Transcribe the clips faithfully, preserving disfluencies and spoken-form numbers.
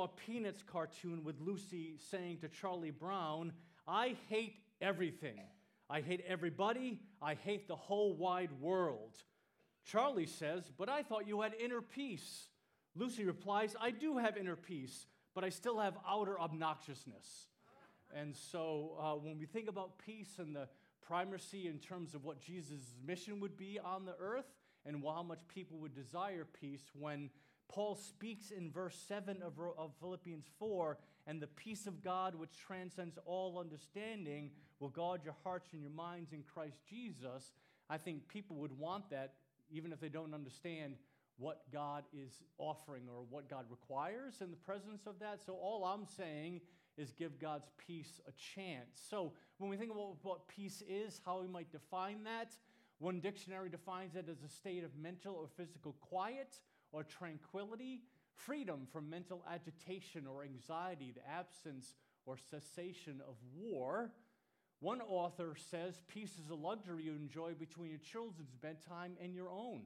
saw a Peanuts cartoon with Lucy saying to Charlie Brown, "I hate everything. I hate everybody. I hate the whole wide world." Charlie says, "But I thought you had inner peace." Lucy replies, "I do have inner peace, but I still have outer obnoxiousness." And so uh, when we think about peace and the primacy in terms of what Jesus' mission would be on the earth and how much people would desire peace, when Paul speaks in verse seven of, of Philippians four, "And the peace of God which transcends all understanding will guard your hearts and your minds in Christ Jesus," I think people would want that even if they don't understand what God is offering or what God requires in the presence of that. So all I'm saying is give God's peace a chance. So when we think about what peace is, how we might define that, one dictionary defines it as a state of mental or physical quiet or tranquility, freedom from mental agitation or anxiety, the absence or cessation of war. One author says peace is a luxury you enjoy between your children's bedtime and your own.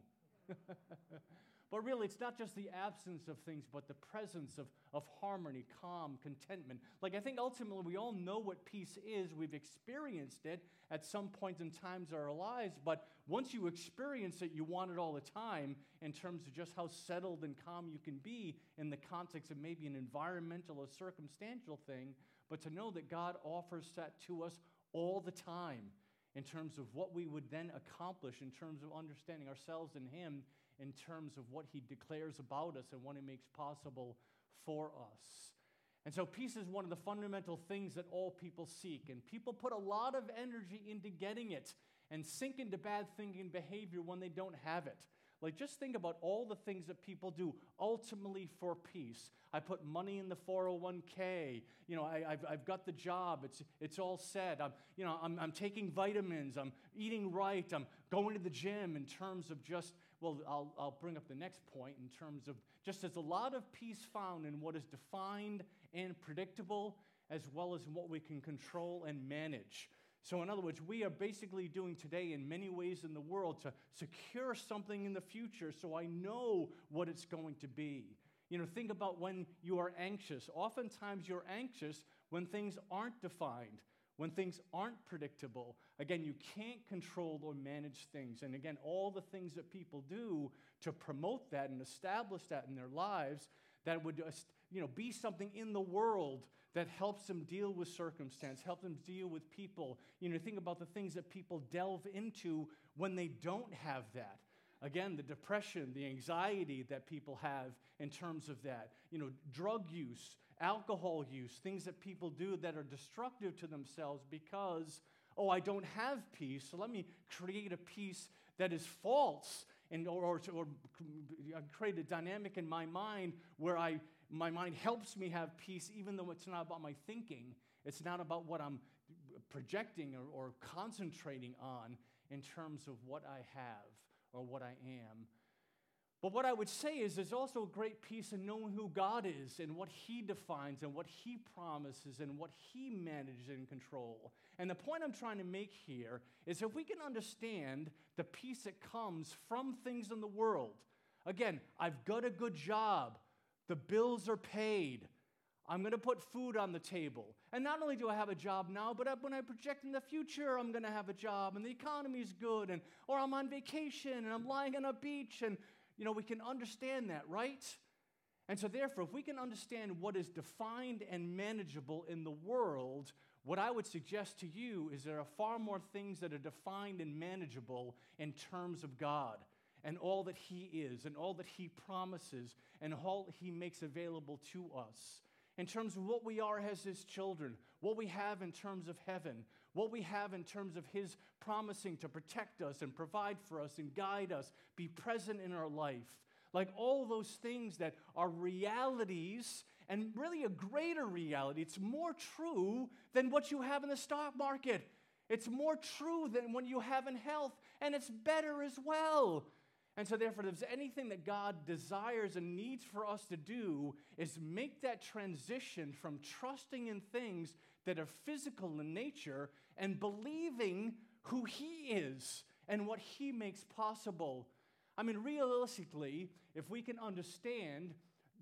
But really, it's not just the absence of things, but the presence of, of harmony, calm, contentment. Like, I think ultimately we all know what peace is. We've experienced it at some point in times of our lives, but once you experience it, you want it all the time in terms of just how settled and calm you can be in the context of maybe an environmental or circumstantial thing, but to know that God offers that to us all the time in terms of what we would then accomplish, in terms of understanding ourselves and Him, in terms of what He declares about us and what He makes possible for us. And so peace is one of the fundamental things that all people seek, and people put a lot of energy into getting it and sink into bad thinking and behavior when they don't have it. Like, just think about all the things that people do ultimately for peace. I put money in the four oh one k. You know, I, I've, I've got the job. It's, it's all set. I'm, you know, I'm, I'm taking vitamins. I'm eating right. I'm going to the gym in terms of just, well, I'll, I'll bring up the next point in terms of just there's a lot of peace found in what is defined and predictable as well as in what we can control and manage. So in other words, we are basically doing today in many ways in the world to secure something in the future so I know what it's going to be. You know, think about when you are anxious. Oftentimes you're anxious when things aren't defined, when things aren't predictable. Again, you can't control or manage things. And again, all the things that people do to promote that and establish that in their lives, that would just, you know, be something in the world that helps them deal with circumstance, help them deal with people. You know, think about the things that people delve into when they don't have that. Again, the depression, the anxiety that people have in terms of that. You know, drug use, alcohol use, things that people do that are destructive to themselves because, oh, I don't have peace, so let me create a peace that is false. And, or, or, or create a dynamic in my mind where I, my mind helps me have peace even though it's not about my thinking. It's not about what I'm projecting or, or concentrating on in terms of what I have or what I am. But what I would say is there's also a great peace in knowing who God is and what He defines and what He promises and what He manages and controls. And the point I'm trying to make here is if we can understand the peace that comes from things in the world. Again, I've got a good job. The bills are paid. I'm going to put food on the table. And not only do I have a job now, but when I project in the future, I'm going to have a job and the economy's good, and or I'm on vacation and I'm lying on a beach, and you know, we can understand that, right? And so therefore, if we can understand what is defined and manageable in the world, what I would suggest to you is there are far more things that are defined and manageable in terms of God and all that He is and all that He promises and all He makes available to us. In terms of what we are as His children, what we have in terms of heaven, what we have in terms of His promising to protect us and provide for us and guide us, be present in our life. Like all those things that are realities and really a greater reality. It's more true than what you have in the stock market. It's more true than what you have in health, and it's better as well. And so therefore, if there's anything that God desires and needs for us to do is make that transition from trusting in things that are physical in nature and believing who He is and what He makes possible. I mean, realistically, if we can understand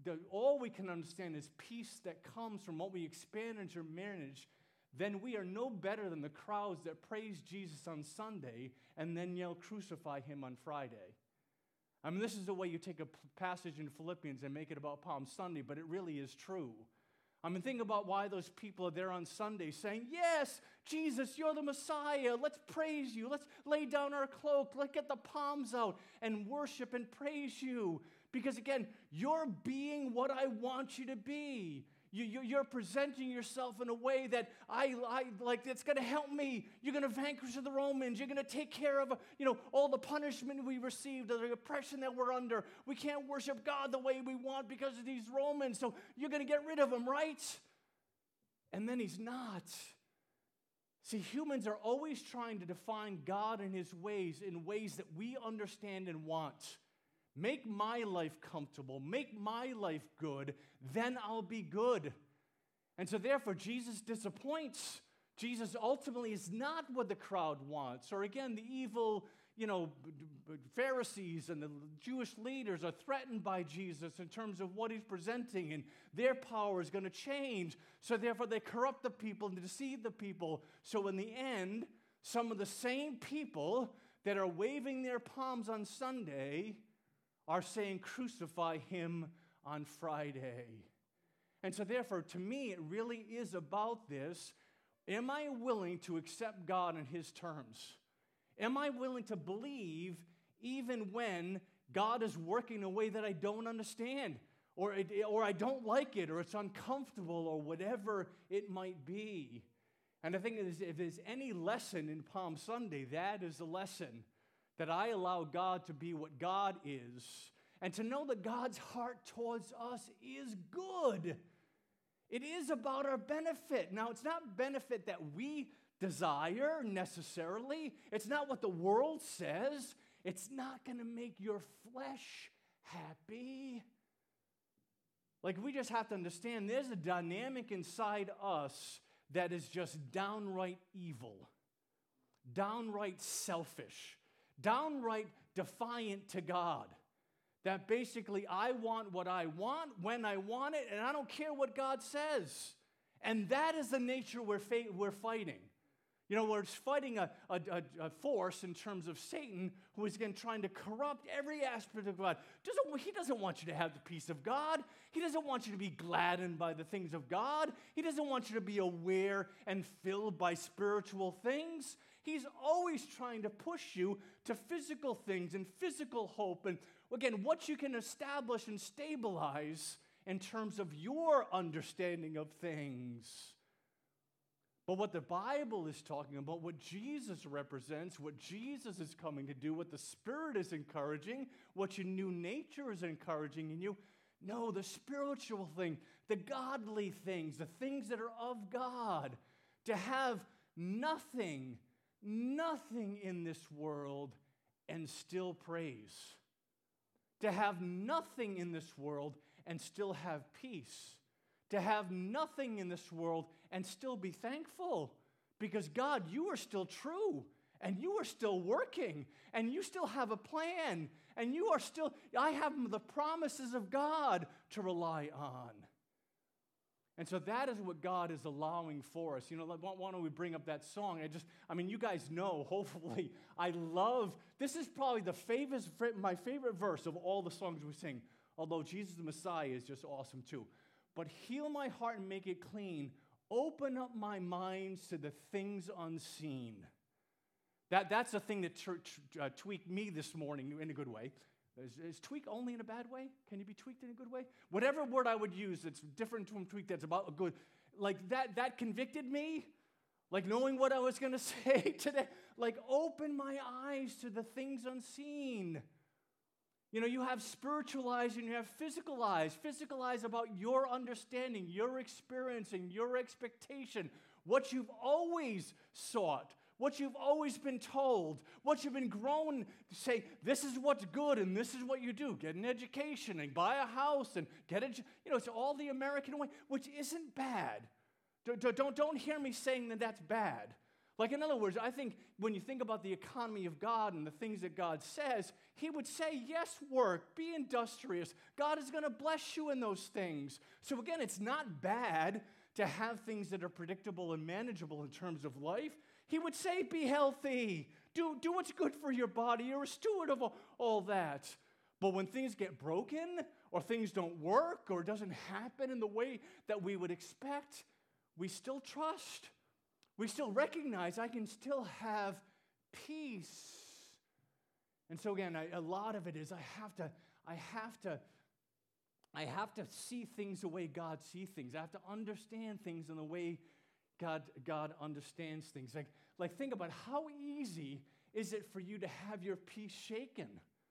the, all we can understand is peace that comes from what we expand into marriage, then we are no better than the crowds that praise Jesus on Sunday and then yell, crucify him on Friday. I mean, this is the way you take a passage in Philippians and make it about Palm Sunday, but it really is true. I mean, think about why those people are there on Sunday saying, yes, Jesus, you're the Messiah. Let's praise you. Let's lay down our cloak. Let's get the palms out and worship and praise you. Because again, you're being what I want you to be. You, you, you're presenting yourself in a way that I, I like. It's going to help me. You're going to vanquish the Romans. You're going to take care of, you know, all the punishment we received, the oppression that we're under. We can't worship God the way we want because of these Romans. So you're going to get rid of them, right? And then he's not. See, humans are always trying to define God and his ways in ways that we understand and want. Make my life comfortable. Make my life good. Then I'll be good. And so therefore, Jesus disappoints. Jesus ultimately is not what the crowd wants. Or again, the evil, you know, Pharisees and the Jewish leaders are threatened by Jesus in terms of what he's presenting, and their power is going to change. So therefore, they corrupt the people and deceive the people. So in the end, some of the same people that are waving their palms on Sunday are saying, crucify him on Friday. And so therefore, to me, it really is about this. Am I willing to accept God in his terms? Am I willing to believe even when God is working in a way that I don't understand, or, it, or I don't like it, or it's uncomfortable, or whatever it might be? And I think if there's any lesson in Palm Sunday, that is the lesson. That I allow God to be what God is, and to know that God's heart towards us is good. It is about our benefit. Now, it's not benefit that we desire necessarily. It's not what the world says. It's not going to make your flesh happy. Like, we just have to understand there's a dynamic inside us that is just downright evil, downright selfish, downright defiant to God. That basically, I want what I want when I want it, and I don't care what God says. And that is the nature we're, fa- we're fighting. You know, we're fighting a, a, a, a force in terms of Satan, who is again trying to corrupt every aspect of God. Doesn't, he doesn't want you to have the peace of God. He doesn't want you to be gladdened by the things of God. He doesn't want you to be aware and filled by spiritual things. He's always trying to push you to physical things and physical hope. And again, what you can establish and stabilize in terms of your understanding of things. But what the Bible is talking about, what Jesus represents, what Jesus is coming to do, what the Spirit is encouraging, what your new nature is encouraging in you, no, the spiritual thing, the godly things, the things that are of God, to have nothing, nothing in this world and still praise. To have nothing in this world and still have peace. To have nothing in this world and still be thankful. Because God, you are still true. And you are still working. And you still have a plan. And you are still, I have the promises of God to rely on. And so that is what God is allowing for us. You know, why don't we bring up that song? I just, I mean, you guys know, hopefully, I love, this is probably the favorite, my favorite verse of all the songs we sing. Although Jesus the Messiah is just awesome too. But heal my heart and make it clean. Open up my mind to the things unseen. That, that's the thing that t- t- uh, tweaked me this morning in a good way. Is, is tweak only in a bad way? Can you be tweaked in a good way? Whatever word I would use that's different from tweak that's about a good, like that, that convicted me. Like knowing what I was going to say today. Like open my eyes to the things unseen. You know, you have spiritual eyes and you have physical eyes. Physical eyes about your understanding, your experiencing, your expectation, what you've always sought, what you've always been told, what you've been grown to say, this is what's good and this is what you do. Get an education and buy a house and get a, you know, it's all the American way, which isn't bad. Don't, don't, don't hear me saying that that's bad. Like, in other words, I think when you think about the economy of God and the things that God says, he would say, yes, work, be industrious. God is going to bless you in those things. So again, it's not bad to have things that are predictable and manageable in terms of life. He would say, be healthy. Do, do what's good for your body. You're a steward of all, all that. But when things get broken or things don't work or it doesn't happen in the way that we would expect, we still trust. We still recognize I can still have peace. And so again, I, a lot of it is I have to, I have to, I have to see things the way God sees things. I have to understand things in the way God, God understands things. Like, like think about how easy is it for you to have your peace shaken?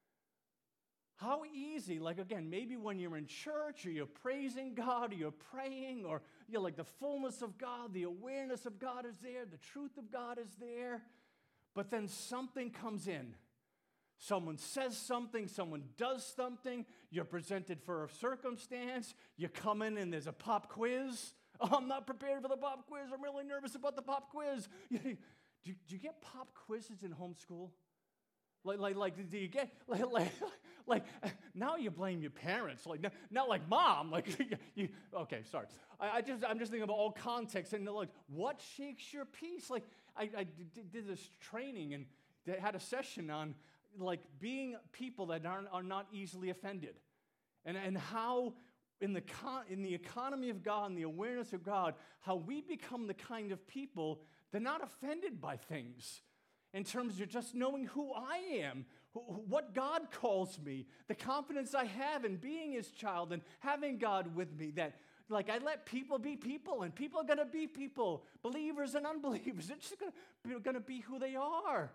How easy, like again, maybe when you're in church or you're praising God or you're praying or you're like the fullness of God, the awareness of God is there, the truth of God is there, but then something comes in. Someone says something, someone does something, you're presented for a circumstance, you come in and there's a pop quiz. Oh, I'm not prepared for the pop quiz. I'm really nervous about the pop quiz. do, you, do you get pop quizzes in homeschool? Like, like, like, do you get, like, like, like now you blame your parents. Like, not like mom. Like, you, okay, sorry. I, I just, I'm just thinking about all context. And like, what shakes your peace? Like, I, I did, did this training and they had a session on, like, being people that aren't, are not easily offended. And, and how, in the, con, in the economy of God and the awareness of God, how we become the kind of people that are not offended by things. In terms of just knowing who I am, who, what God calls me, the confidence I have in being his child and having God with me, that like I let people be people and people are going to be people, believers and unbelievers. They're just going to be who they are.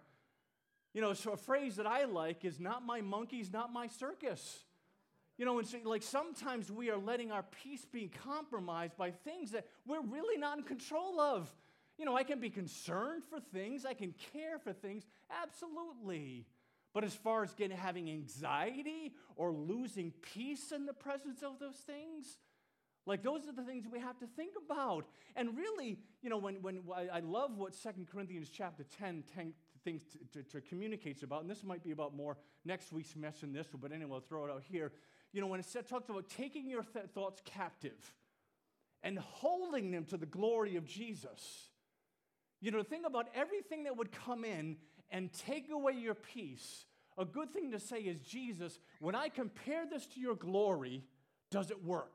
You know, so a phrase that I like is not my monkeys, not my circus. You know, and so, like sometimes we are letting our peace be compromised by things that we're really not in control of. You know, I can be concerned for things. I can care for things. Absolutely. But as far as getting, having anxiety or losing peace in the presence of those things, like those are the things we have to think about. And really, you know, when, when I love what Second Corinthians chapter ten, ten things to, to, to communicates about, and this might be about more next week's message than this one, but anyway, I'll throw it out here. You know, when it said, talks about taking your th- thoughts captive and holding them to the glory of Jesus. You know, think about everything that would come in and take away your peace. A good thing to say is, Jesus, when I compare this to your glory, does it work?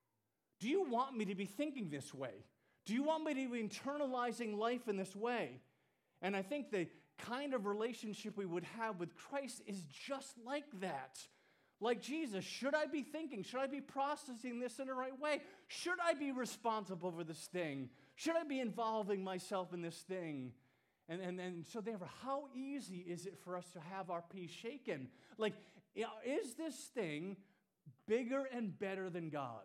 Do you want me to be thinking this way? Do you want me to be internalizing life in this way? And I think the kind of relationship we would have with Christ is just like that. Like Jesus, should I be thinking? Should I be processing this in the right way? Should I be responsible for this thing? Should I be involving myself in this thing? And, and, and so therefore, how easy is it for us to have our peace shaken? Like, is this thing bigger and better than God?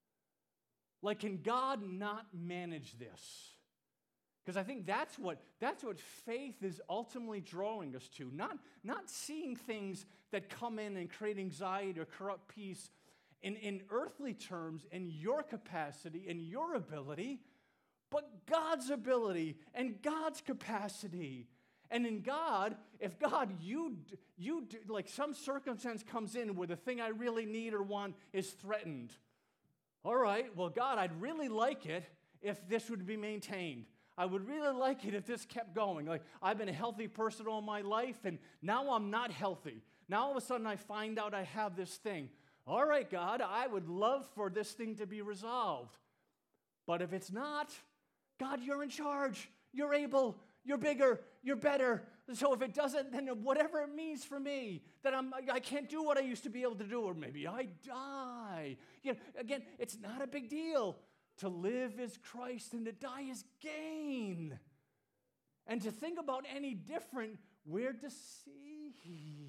Like, can God not manage this? Because I think that's what, that's what faith is ultimately drawing us to. Not, not seeing things that come in and create anxiety or corrupt peace in, in earthly terms, in your capacity, in your ability, but God's ability and God's capacity. And in God, if God, you, you like some circumstance comes in where the thing I really need or want is threatened. All right, well, God, I'd really like it if this would be maintained. I would really like it if this kept going. Like, I've been a healthy person all my life, and now I'm not healthy. Now all of a sudden I find out I have this thing. All right, God, I would love for this thing to be resolved. But if it's not, God, you're in charge. You're able. You're bigger. You're better. So if it doesn't, then whatever it means for me, that I'm, I can't do what I used to be able to do, or maybe I die. You know, again, it's not a big deal. To live is Christ and to die is gain. And to think about any different, we're deceived.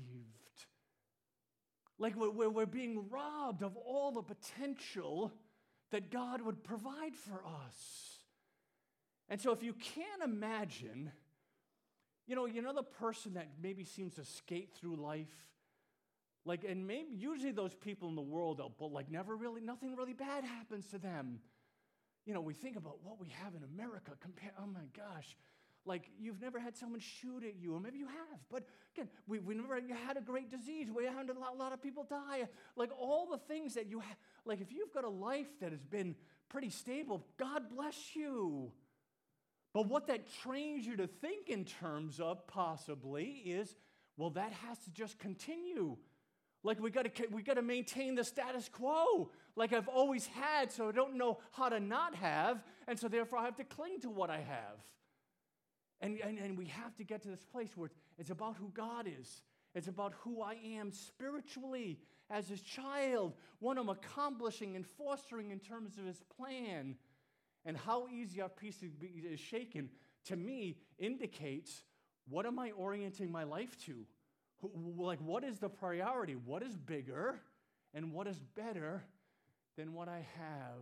Like we're, we're being robbed of all the potential that God would provide for us. And so if you can't imagine, you know, you know the person that maybe seems to skate through life, like, and maybe usually those people in the world, but like never really, nothing really bad happens to them. You know, we think about what we have in America. Compare, oh my gosh, like you've never had someone shoot at you, or maybe you have, but again, we, we never you had a great disease, we had a lot, a lot of people die, like all the things that you have, like if you've got a life that has been pretty stable, God bless you. But what that trains you to think in terms of possibly is, well, that has to just continue. Like we got to we got to maintain the status quo, like I've always had, so I don't know how to not have, and so therefore I have to cling to what I have. And, and, and we have to get to this place where it's about who God is. It's about who I am spiritually as his child, what I'm accomplishing and fostering in terms of his plan. And how easy our peace is shaken, to me, indicates what am I orienting my life to? Like, what is the priority? What is bigger and what is better than what I have?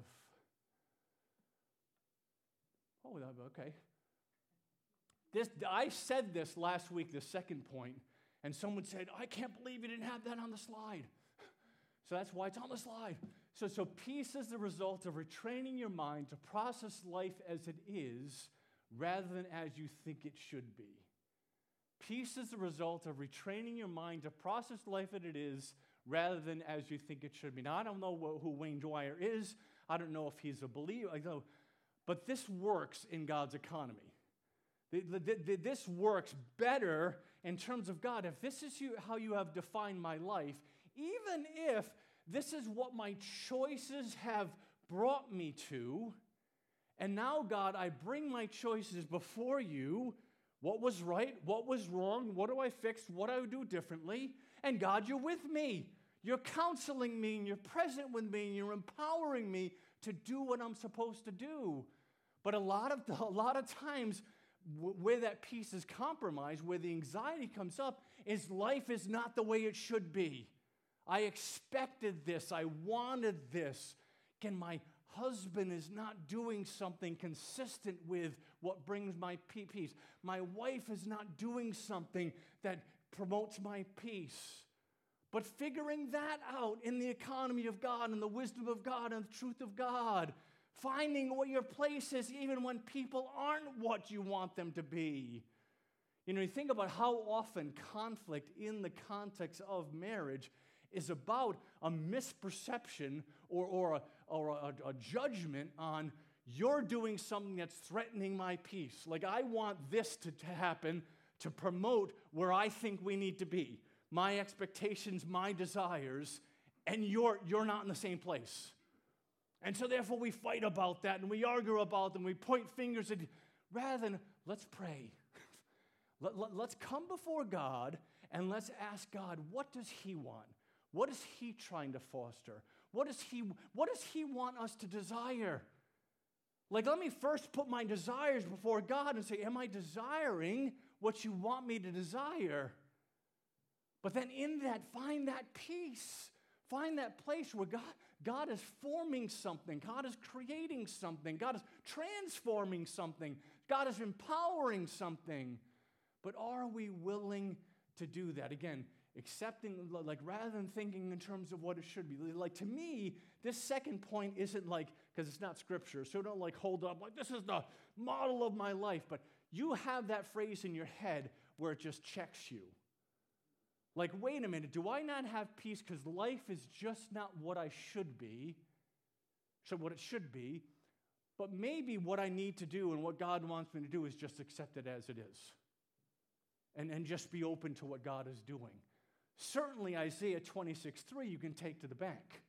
Oh, okay. This, I said this last week, the second point, and someone said, I can't believe you didn't have that on the slide. So that's why it's on the slide. So, so peace is the result of retraining your mind to process life as it is rather than as you think it should be. Peace is the result of retraining your mind to process life as it is rather than as you think it should be. Now, I don't know what, who Wayne Dwyer is. I don't know if he's a believer. I know, but this works in God's economy. The, the, the, this works better in terms of God. If this is you, how you have defined my life, even if this is what my choices have brought me to, and now, God, I bring my choices before you. What was right? What was wrong? What do I fix? What do I do differently? And God, you're with me. You're counseling me, and you're present with me, and you're empowering me to do what I'm supposed to do. But a lot of, a lot of times, where that peace is compromised, where the anxiety comes up, is life is not the way it should be. I expected this. I wanted this. Again, my husband is not doing something consistent with what brings my peace. My wife is not doing something that promotes my peace. But figuring that out in the economy of God and the wisdom of God and the truth of God, finding what your place is even when people aren't what you want them to be. You know, you think about how often conflict in the context of marriage is about a misperception or, or, a, or a, a judgment on you're doing something that's threatening my peace. Like I want this to, to happen to promote where I think we need to be. My expectations, my desires, and you're, you're not in the same place. And so therefore we fight about that and we argue about them, we point fingers at, rather than let's pray. let, let, let's come before God and let's ask God, what does he want? What is he trying to foster? What does he, what does he want us to desire? Like, let me first put my desires before God and say, am I desiring what you want me to desire? But then in that, find that peace. Find that place where God, God is forming something. God is creating something. God is transforming something. God is empowering something. But are we willing to do that? Again, accepting, like rather than thinking in terms of what it should be. Like to me, this second point isn't like, because it's not scripture, so don't like hold up like this is the model of my life. But you have that phrase in your head where it just checks you. Like, wait a minute, do I not have peace because life is just not what I should be, so what it should be, but maybe what I need to do and what God wants me to do is just accept it as it is and, and just be open to what God is doing. Certainly, Isaiah twenty-six three you can take to the bank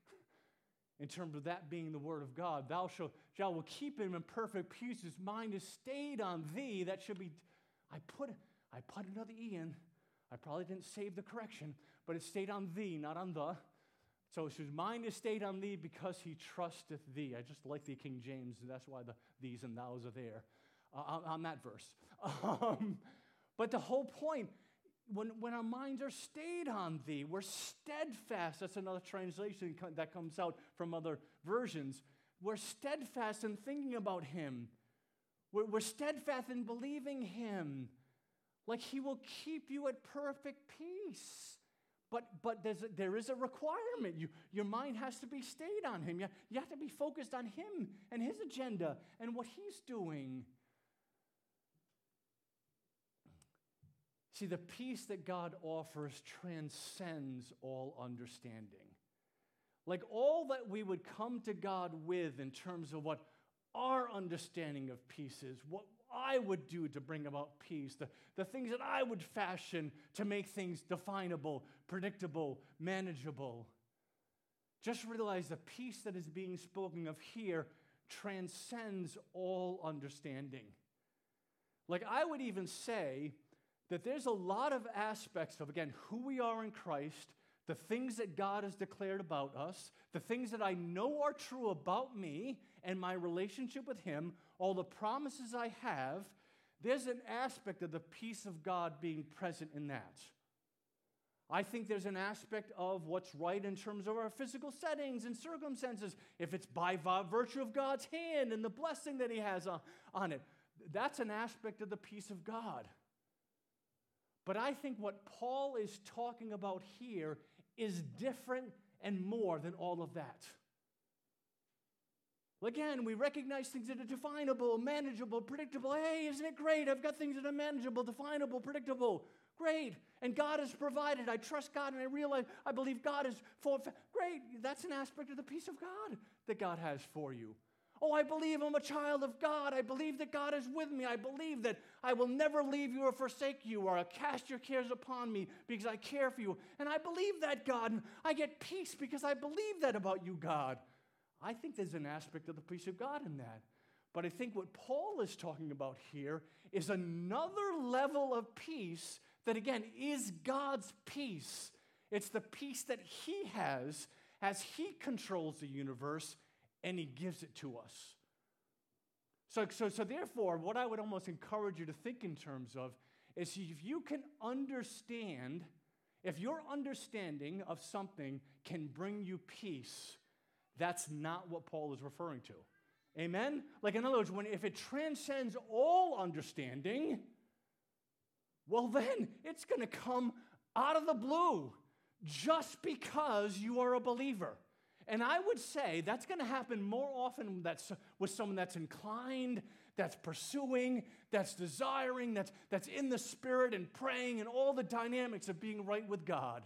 in terms of that being the word of God. Thou shalt, shalt will keep him in perfect peace. His mind is stayed on thee. That should be, I put, I put another E in. I probably didn't save the correction, but it stayed on thee, not on the. So his mind is stayed on thee because he trusteth thee. I just like the King James, and that's why the these and thous are there uh, on, on that verse. Um, but the whole point, when, when our minds are stayed on thee, we're steadfast. That's another translation that comes out from other versions. We're steadfast in thinking about him. We're, we're steadfast in believing him. Like he will keep you at perfect peace. But, but there's a, there is a requirement. You, your mind has to be stayed on him. You, you have to be focused on him and his agenda and what he's doing. See, the peace that God offers transcends all understanding. Like all that we would come to God with in terms of what our understanding of peace is, what I would do to bring about peace, the, the things that I would fashion to make things definable, predictable, manageable. Just realize the peace that is being spoken of here transcends all understanding. Like I would even say that there's a lot of aspects of, again, who we are in Christ, the things that God has declared about us, the things that I know are true about me and my relationship with Him, all the promises I have, there's an aspect of the peace of God being present in that. I think there's an aspect of what's right in terms of our physical settings and circumstances, if it's by virtue of God's hand and the blessing that He has on, on it. That's an aspect of the peace of God. But I think what Paul is talking about here is different and more than all of that. Again, we recognize things that are definable, manageable, predictable. Hey, isn't it great? I've got things that are manageable, definable, predictable. Great. And God has provided. I trust God and I realize, I believe God is for. Great. That's an aspect of the peace of God that God has for you. Oh, I believe I'm a child of God. I believe that God is with me. I believe that I will never leave you or forsake you or cast your cares upon me because I care for you. And I believe that, God. And I get peace because I believe that about you, God. I think there's an aspect of the peace of God in that. But I think what Paul is talking about here is another level of peace that, again, is God's peace. It's the peace that He has as He controls the universe and He gives it to us. So, so, so therefore, what I would almost encourage you to think in terms of is if you can understand, if your understanding of something can bring you peace, that's not what Paul is referring to. Amen? Like in other words, when, if it transcends all understanding, well then, it's going to come out of the blue just because you are a believer. And I would say that's going to happen more often that's, with someone that's inclined, that's pursuing, that's desiring, that's, that's in the Spirit and praying and all the dynamics of being right with God.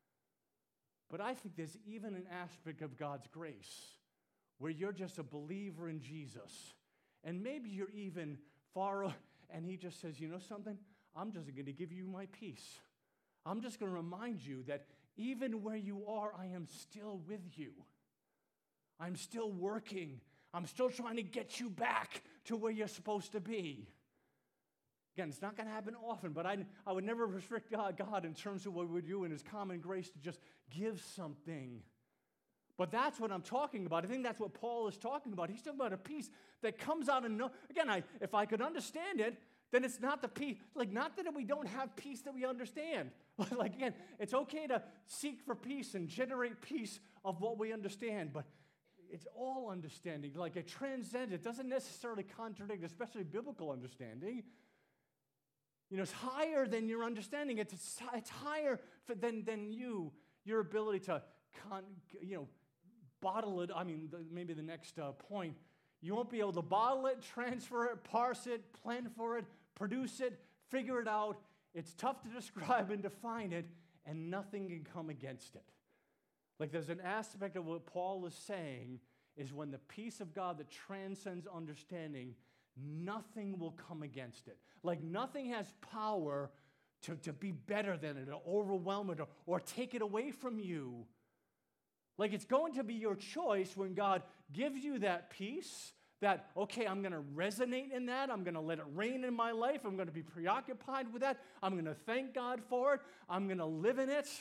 But I think there's even an aspect of God's grace where you're just a believer in Jesus. And maybe you're even far, and He just says, you know something? I'm just going to give you my peace. I'm just going to remind you that even where you are, I am still with you. I'm still working. I'm still trying to get you back to where you're supposed to be. Again, it's not going to happen often, but I, I would never restrict God, God in terms of what we do in His common grace to just give something. But that's what I'm talking about. I think that's what Paul is talking about. He's talking about a peace that comes out of no... Again, I, if I could understand it, then it's not the peace... Like, not that we don't have peace that we understand. Like, again, it's okay to seek for peace and generate peace of what we understand, but it's all understanding. Like, it transcends. It doesn't necessarily contradict, especially biblical understanding. You know, it's higher than your understanding. It's, it's, it's higher for, than, than you, your ability to, con, you know, bottle it. I mean, the, maybe the next uh, point. You won't be able to bottle it, transfer it, parse it, plan for it, produce it, figure it out. It's tough to describe and define it, and nothing can come against it. Like there's an aspect of what Paul is saying is when the peace of God that transcends understanding, nothing will come against it. Like nothing has power to, to be better than it or overwhelm it or, or take it away from you. Like it's going to be your choice when God gives you that peace that, okay, I'm going to resonate in that. I'm going to let it reign in my life. I'm going to be preoccupied with that. I'm going to thank God for it. I'm going to live in it.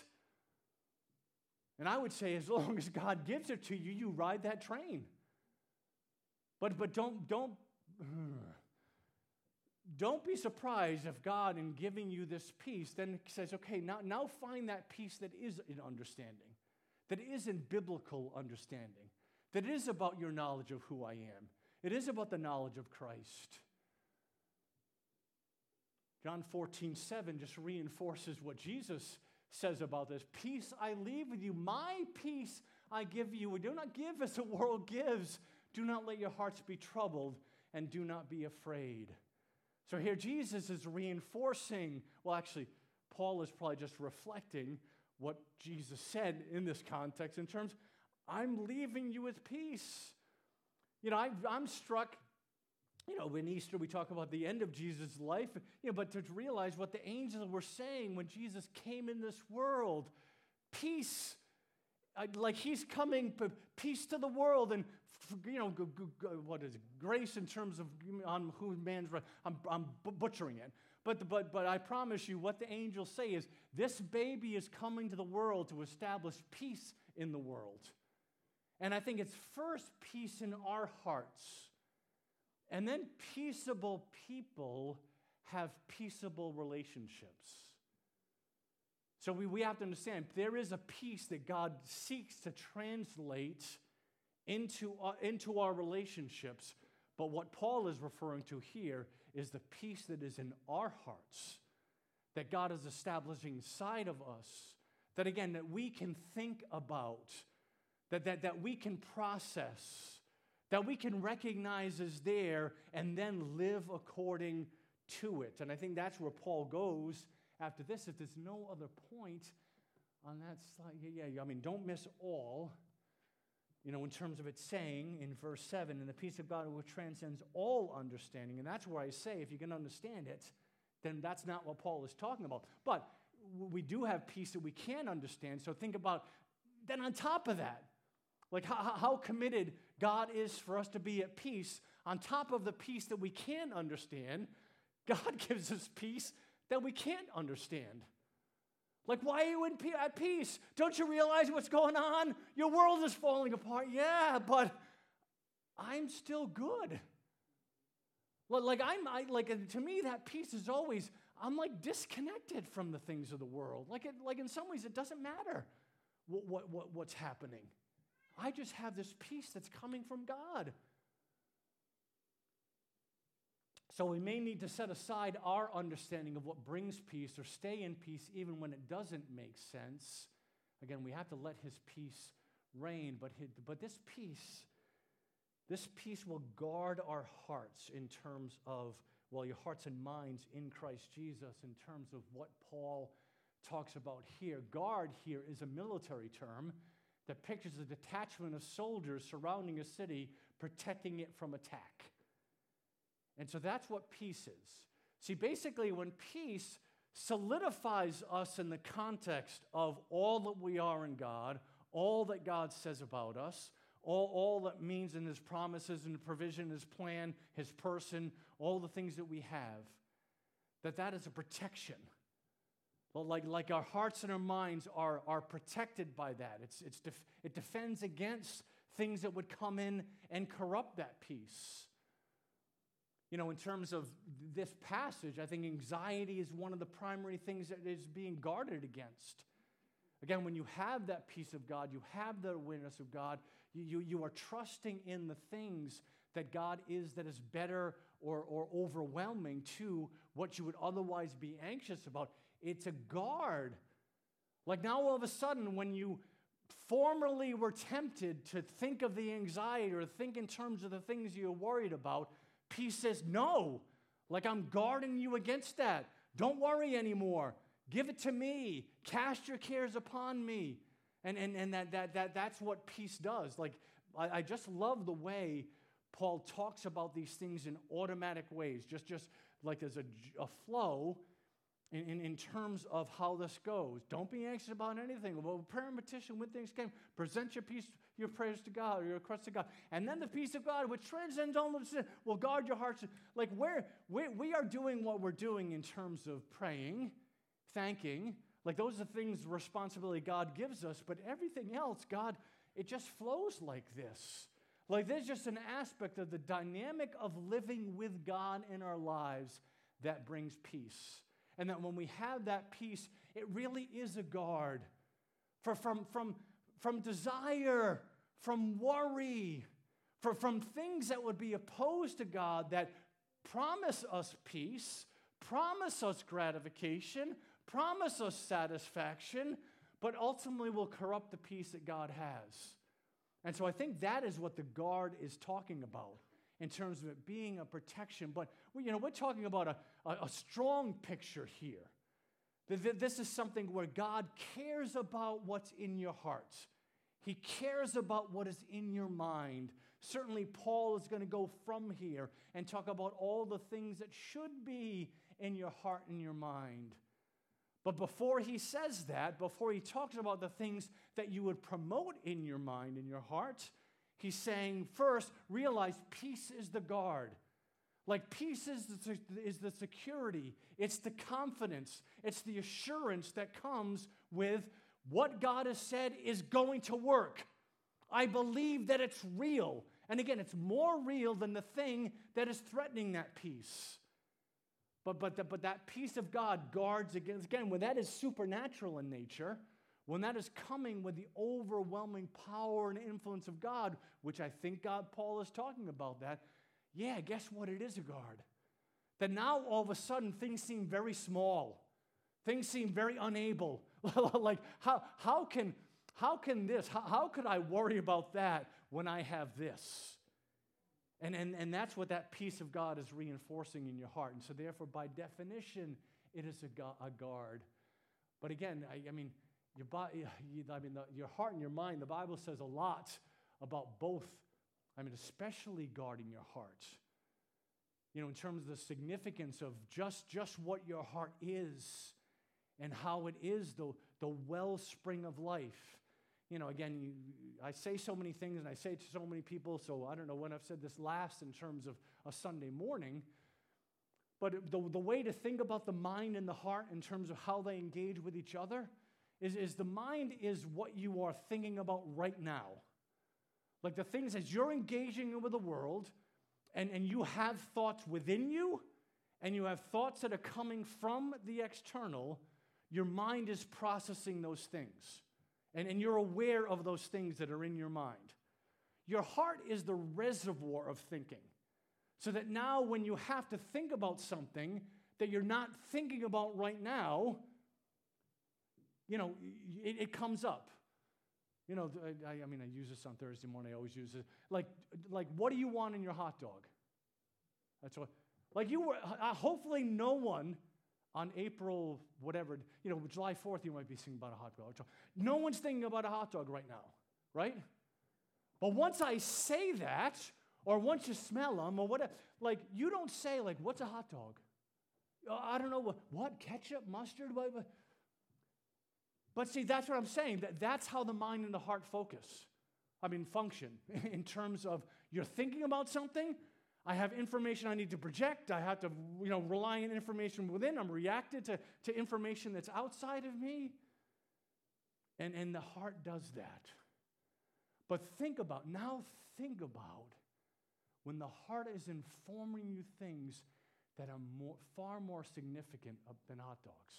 And I would say as long as God gives it to you, you ride that train. But, but don't, don't, don't be surprised if God, in giving you this peace, then says, okay, now, now find that peace that is in understanding, that is in biblical understanding, that is about your knowledge of who I am. It is about the knowledge of Christ. John fourteen seven just reinforces what Jesus says about this. Peace I leave with you. My peace I give you. We do not give as the world gives. Do not let your hearts be troubled, and do not be afraid. So here Jesus is reinforcing, well, actually, Paul is probably just reflecting what Jesus said in this context in terms, I'm leaving you with peace. You know, I, I'm struck, you know, in Easter we talk about the end of Jesus' life, you know, but to realize what the angels were saying when Jesus came in this world, peace, uh, like he's coming, peace to the world, and, you know, g- g- g- what is it, grace in terms of on who man's, I'm, I'm butchering it. But, but, but I promise you, what the angels say is, this baby is coming to the world to establish peace in the world. And I think it's first peace in our hearts. And then peaceable people have peaceable relationships. So we, we have to understand, there is a peace that God seeks to translate into, uh, into our relationships. But what Paul is referring to here is the peace that is in our hearts, that God is establishing inside of us, that again, that we can think about, that, that, that we can process, that we can recognize is there, and then live according to it. And I think that's where Paul goes after this. If there's no other point on that slide, yeah, yeah, I mean, don't miss all. You know, in terms of it saying in verse seven, and the peace of God which transcends all understanding. And that's where I say, if you can understand it, then that's not what Paul is talking about. But we do have peace that we can understand. So think about, then on top of that, like how, how committed God is for us to be at peace. On top of the peace that we can understand, God gives us peace that we can't understand. Like, why are you in pe- at peace? Don't you realize what's going on? Your world is falling apart. Yeah, but I'm still good. Like, I'm, I, like to me, that peace is always, I'm like disconnected from the things of the world. Like, it, like in some ways, it doesn't matter what, what, what, what's happening. I just have this peace that's coming from God. So we may need to set aside our understanding of what brings peace or stay in peace even when it doesn't make sense. Again, we have to let his peace reign, but, his, but this peace, this peace will guard our hearts in terms of, well, your hearts and minds in Christ Jesus, in terms of what Paul talks about here. Guard here is a military term that pictures a detachment of soldiers surrounding a city, protecting it from attack. And so that's what peace is. See, basically, when peace solidifies us in the context of all that we are in God, all that God says about us, all, all that means in his promises and provision, his plan, his person, all the things that we have, that that is a protection. Well, like, like our hearts and our minds are, are protected by that. It's, it's def- it defends against things that would come in and corrupt that peace. You know, in terms of this passage, I think anxiety is one of the primary things that is being guarded against. Again, when you have that peace of God, you have the awareness of God, you, you, you are trusting in the things that God is that is better or, or overwhelming to what you would otherwise be anxious about. It's a guard. Like now all of a sudden, when you formerly were tempted to think of the anxiety or think in terms of the things you're worried about, peace says, no, like I'm guarding you against that. Don't worry anymore. Give it to me. Cast your cares upon me. And, and, and that, that, that, that's what peace does. Like, I, I just love the way Paul talks about these things in automatic ways, just, just like there's a, a flow in, in, in terms of how this goes. Don't be anxious about anything. Well, prayer and petition with thanksgiving. Present your peace, your prayers to God, or your requests to God. And then the peace of God, which transcends all understanding, will guard your hearts. Like we're, we we are doing what we're doing in terms of praying, thanking. Like those are things, responsibility God gives us. But everything else, God, it just flows like this. Like there's just an aspect of the dynamic of living with God in our lives that brings peace. And that when we have that peace, it really is a guard for, from, from, from desire, from worry, for, from things that would be opposed to God that promise us peace, promise us gratification, promise us satisfaction, but ultimately will corrupt the peace that God has. And so I think that is what the guard is talking about in terms of it being a protection. But you know, we're talking about a, a, a strong picture here. Th- th- This is something where God cares about what's in your heart. He cares about what is in your mind. Certainly, Paul is going to go from here and talk about all the things that should be in your heart and your mind. But before he says that, before he talks about the things that you would promote in your mind and your heart, he's saying, first, realize peace is the guard. Like peace is the, is the security, it's the confidence, it's the assurance that comes with what God has said is going to work. I believe that it's real. And again, it's more real than the thing that is threatening that peace. But, but, the, but that peace of God guards against, again, when that is supernatural in nature, when that is coming with the overwhelming power and influence of God, which I think God, Paul is talking about that, yeah, guess what? It is a guard. That now all of a sudden things seem very small. Things seem very unable. Like, how, how, can, how can this, how, how could I worry about that when I have this? And, and, and that's what that peace of God is reinforcing in your heart. And so therefore, by definition, it is a, gu- a guard. But again, I, I mean, your, body, I mean the, your heart and your mind, the Bible says a lot about both. I mean, especially guarding your heart. You know, in terms of the significance of just, just what your heart is and how it is the, the wellspring of life. You know, again, you, I say so many things and I say it to so many people, so I don't know when I've said this last in terms of a Sunday morning, but the, the way to think about the mind and the heart in terms of how they engage with each other is, is the mind is what you are thinking about right now. Like the things as you're engaging with the world and, and you have thoughts within you and you have thoughts that are coming from the external, your mind is processing those things. And, and you're aware of those things that are in your mind. Your heart is the reservoir of thinking. So that now when you have to think about something that you're not thinking about right now, you know, it, it comes up. You know, I, I mean, I use this on Thursday morning. I always use it. Like, like, what do you want in your hot dog? That's what. Like, you were. Uh, hopefully, no one on April whatever, you know, July fourth, you might be thinking about a hot dog. No one's thinking about a hot dog right now, right? But once I say that, or once you smell them, or whatever, like, you don't say, like, what's a hot dog? Uh, I don't know what. What ketchup, mustard, what? what? But see, that's what I'm saying. That that's how the mind and the heart focus. I mean, function in terms of you're thinking about something. I have information I need to project. I have to, you know, rely on information within. I'm reacted to, to information that's outside of me. And, and the heart does that. But think about, now think about when the heart is informing you things that are more, far more significant than hot dogs.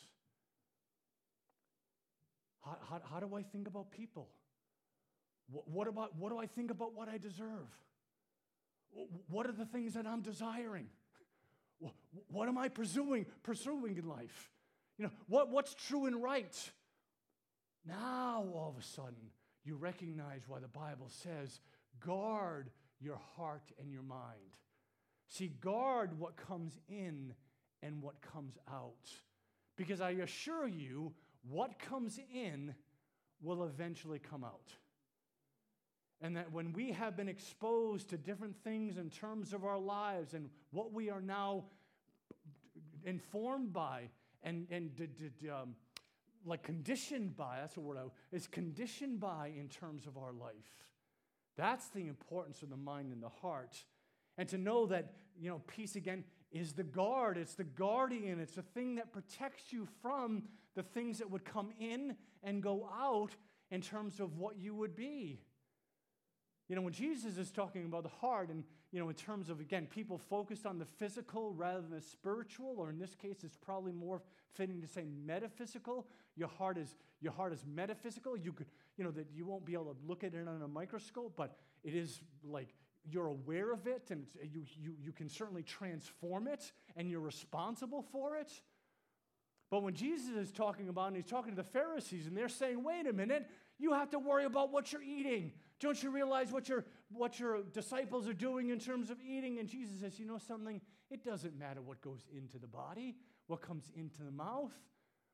How, how, how do I think about people? What, what about, what do I think about what I deserve? What are the things that I'm desiring? What am I pursuing, pursuing in life? You know, what, what's true and right? Now, all of a sudden, you recognize why the Bible says, guard your heart and your mind. See, guard what comes in and what comes out. Because I assure you, what comes in will eventually come out. And that when we have been exposed to different things in terms of our lives and what we are now informed by and, and d- d- d- um, like conditioned by, that's the word I, is conditioned by in terms of our life. That's the importance of the mind and the heart. And to know that, you know, peace again is the guard, it's the guardian, it's the thing that protects you from the things that would come in and go out in terms of what you would be. You know, when Jesus is talking about the heart and, you know, in terms of, again, people focused on the physical rather than the spiritual, or in this case, it's probably more fitting to say metaphysical. Your heart is, your heart is metaphysical. You could, you know, that you won't be able to look at it on a microscope, but it is like you're aware of it and you, you, you can certainly transform it and you're responsible for it. But when Jesus is talking about, and he's talking to the Pharisees, and they're saying, wait a minute, you have to worry about what you're eating. Don't you realize what your, what your disciples are doing in terms of eating? And Jesus says, you know something? It doesn't matter what goes into the body, what comes into the mouth.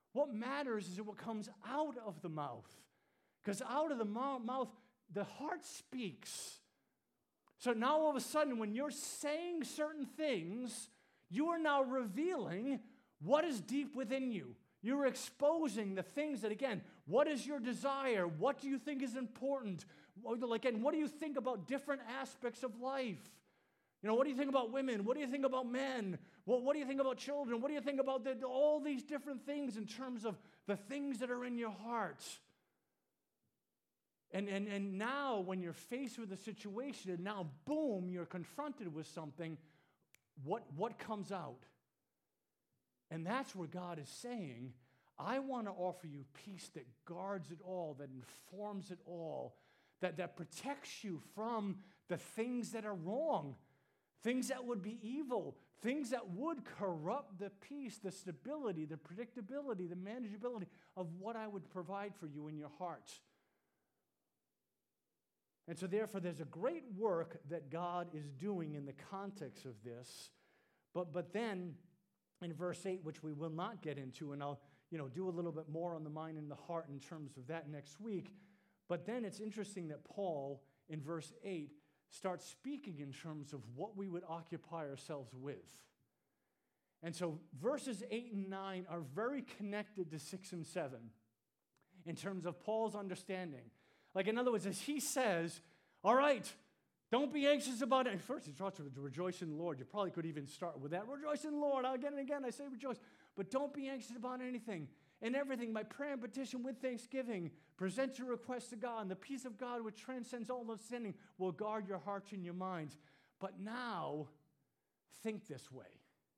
What matters is what comes out of the mouth. Because out of the mouth, the heart speaks. So now all of a sudden, when you're saying certain things, you are now revealing what is deep within you. You're exposing the things that, again, what is your desire? What do you think is important? Again, what do you think about different aspects of life? You know, what do you think about women? What do you think about men? What, what do you think about children? What do you think about the, all these different things in terms of the things that are in your heart? And, and, and now when you're faced with a situation and now, boom, you're confronted with something, what, what comes out? And that's where God is saying, I want to offer you peace that guards it all, that informs it all, that, that protects you from the things that are wrong, things that would be evil, things that would corrupt the peace, the stability, the predictability, the manageability of what I would provide for you in your heart. And so therefore, there's a great work that God is doing in the context of this. But, but then, in verse eight, which we will not get into, and I'll you know, do a little bit more on the mind and the heart in terms of that next week. But then it's interesting that Paul, in verse eight, starts speaking in terms of what we would occupy ourselves with. And so verses eight and nine are very connected to six and seven in terms of Paul's understanding. Like, in other words, as he says, all right, don't be anxious about it. First, he starts with rejoice in the Lord. You probably could even start with that. Rejoice in the Lord. Again and again, I say rejoice. But don't be anxious about anything. In everything, by prayer and petition with thanksgiving, present your requests to God, and the peace of God, which transcends all understanding, will guard your hearts and your minds. But now, think this way.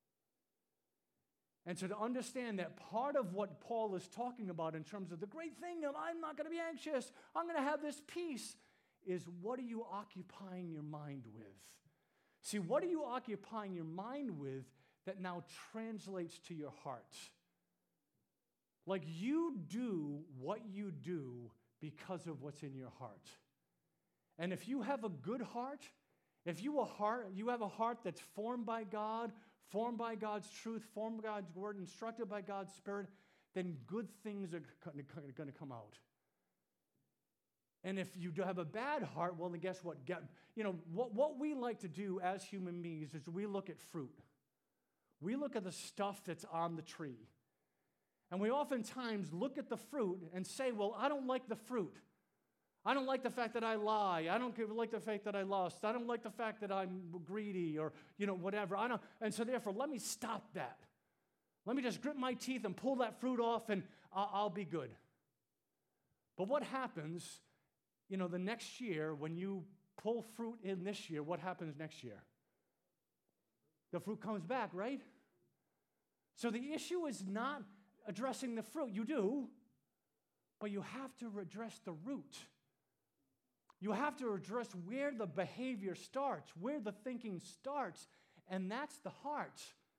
And so to understand that part of what Paul is talking about in terms of the great thing of I'm not going to be anxious, I'm going to have this peace, is what are you occupying your mind with? See, what are you occupying your mind with that now translates to your heart? Like, you do what you do because of what's in your heart. And if you have a good heart, if you, a heart, you have a heart that's formed by God, formed by God's truth, formed by God's word, instructed by God's Spirit, then good things are going to come out. And if you do have a bad heart, well, then guess what? Get, you know, what, what we like to do as human beings is we look at fruit. We look at the stuff that's on the tree. And we oftentimes look at the fruit and say, well, I don't like the fruit. I don't like the fact that I lie. I don't like the fact that I lust. I don't like the fact that I'm greedy or, you know, whatever. I don't, and so therefore, let me stop that. Let me just grit my teeth and pull that fruit off and I'll, I'll be good. But what happens, you know, the next year when you pull fruit in this year, what happens next year? The fruit comes back, right? So the issue is not addressing the fruit. You do, but you have to address the root. You have to address where the behavior starts, where the thinking starts, and that's the heart.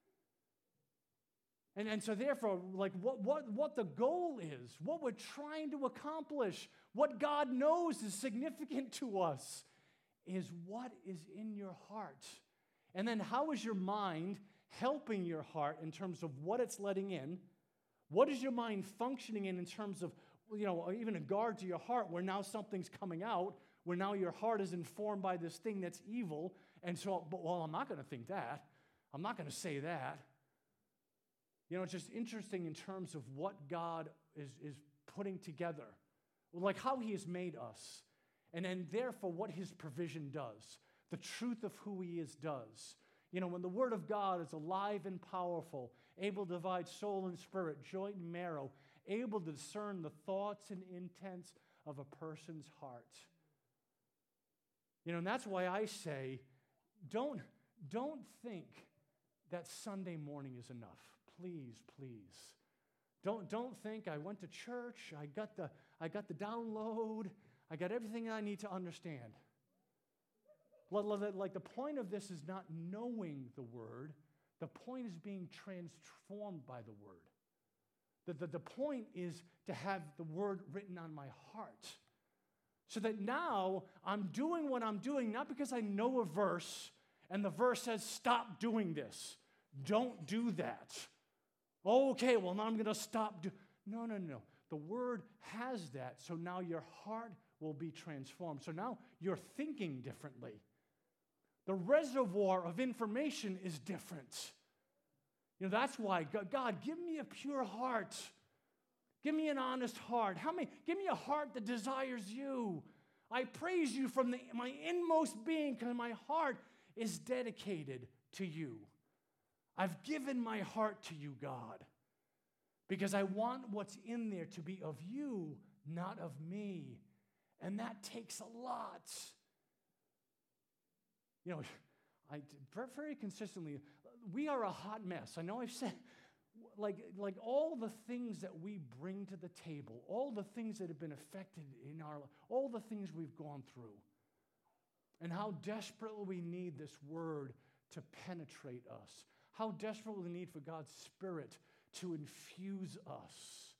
And, and so therefore, like what, what, what the goal is, what we're trying to accomplish, what God knows is significant to us, is what is in your heart. And then how is your mind helping your heart in terms of what it's letting in? What is your mind functioning in in terms of, you know, even a guard to your heart where now something's coming out, where now your heart is informed by this thing that's evil, and so, but, well, I'm not going to think that. I'm not going to say that. You know, it's just interesting in terms of what God is, is putting together, like how he has made us, and then therefore what his provision does, the truth of who he is does. You know, when the word of God is alive and powerful, able to divide soul and spirit, joint and marrow, able to discern the thoughts and intents of a person's heart. You know, and that's why I say, don't, don't think that Sunday morning is enough. Please, please. Don't, don't think I went to church, I got the, I got the download, I got everything I need to understand. Like the point of this is not knowing the word. The point is being transformed by the word. The, the, the point is to have the word written on my heart. So that now I'm doing what I'm doing, not because I know a verse, and the verse says, stop doing this. Don't do that. Okay, well, now I'm going to stop. Do- No, no, no. The Word has that, so now your heart will be transformed. So now you're thinking differently. The reservoir of information is different. You know, that's why, God, give me a pure heart. Give me an honest heart. How many? Give me a heart that desires you. I praise you from the, my inmost being because my heart is dedicated to you. I've given my heart to you, God, because I want what's in there to be of you, not of me. And that takes a lot. You know, I very consistently, we are a hot mess. I know I've said, like, like all the things that we bring to the table, all the things that have been affected in our life, all the things we've gone through, and how desperately we need this word to penetrate us, how desperately we need for God's Spirit to infuse us.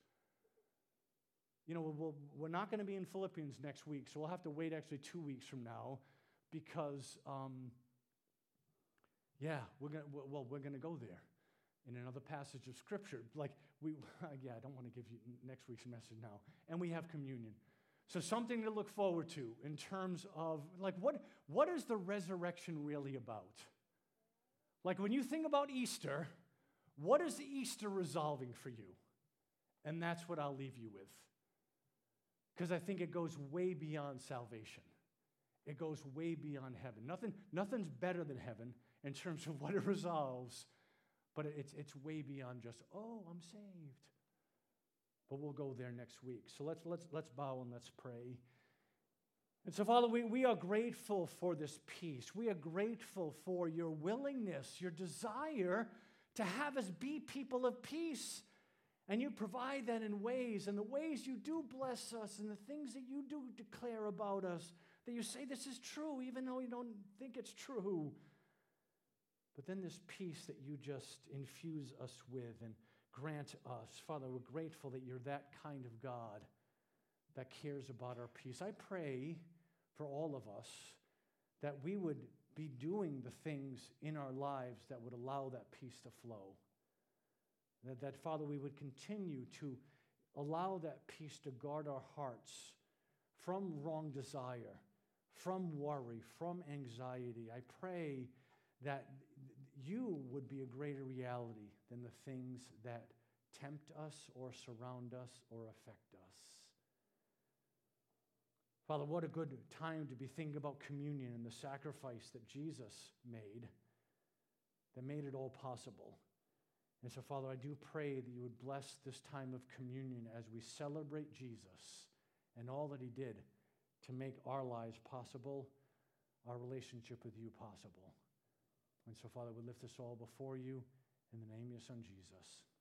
You know, we'll, we're not going to be in Philippians next week, so we'll have to wait actually two weeks from now because, um, yeah, we're going to, well, we're going to go there in another passage of Scripture. Like, we, yeah, I don't want to give you next week's message now. And we have communion. So something to look forward to in terms of, like, what, what is the resurrection really about? Like, when you think about Easter, what is Easter resolving for you? And that's what I'll leave you with. Because I think it goes way beyond salvation. It goes way beyond heaven. Nothing, nothing's better than heaven in terms of what it resolves, but it's, it's way beyond just, oh, I'm saved. But we'll go there next week. So let's, let's, let's bow and let's pray. And so, Father, we, we are grateful for this peace. We are grateful for your willingness, your desire to have us be people of peace. And you provide that in ways, and the ways you do bless us, and the things that you do declare about us, that you say this is true, even though you don't think it's true. But then this peace that you just infuse us with and grant us. Father, we're grateful that you're that kind of God that cares about our peace. I pray for all of us that we would be doing the things in our lives that would allow that peace to flow. That, that, Father, we would continue to allow that peace to guard our hearts from wrong desire, from worry, from anxiety. I pray that you would be a greater reality than the things that tempt us or surround us or affect us. Father, what a good time to be thinking about communion and the sacrifice that Jesus made that made it all possible. And so, Father, I do pray that you would bless this time of communion as we celebrate Jesus and all that he did to make our lives possible, our relationship with you possible. And so, Father, we lift this all before you in the name of your Son, Jesus.